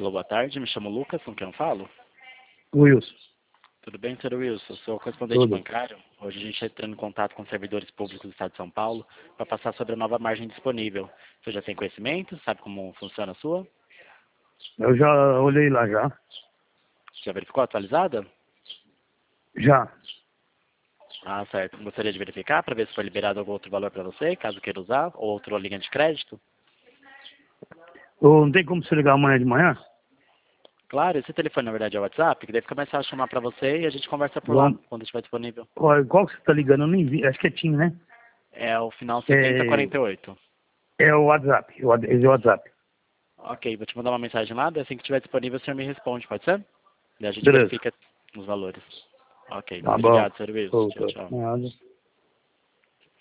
Alô, boa tarde. Me chamo Lucas, com quem eu falo? Wilson. Tudo bem, Sr. Wilson? Eu sou correspondente Tudo. bancário. Hoje a gente está entrando em contato com servidores públicos do Estado de São Paulo para passar sobre a nova margem disponível. Você já tem conhecimento? Sabe como funciona a sua? Eu já olhei lá já. Já verificou atualizada? Já. Ah, certo. Gostaria de verificar para ver se foi liberado algum outro valor para você, caso queira usar, ou outra linha de crédito? Ou não tem como você ligar amanhã de manhã? Claro, esse telefone na verdade é o WhatsApp, que daí fica mais fácil chamar para você e a gente conversa por lá, Vamos. quando estiver disponível. Qual que você tá ligando? Eu nem vi. Acho que é TIM, né? É o final É, 7048. é o WhatsApp. Esse é o WhatsApp. Ok, vou te mandar uma mensagem lá, daí assim que estiver disponível o senhor me responde, pode ser? Daí a gente Beleza. verifica os valores. Ok, Tá bom. obrigado, Sr. Wilson. Ô, Tchau, tchau. nada.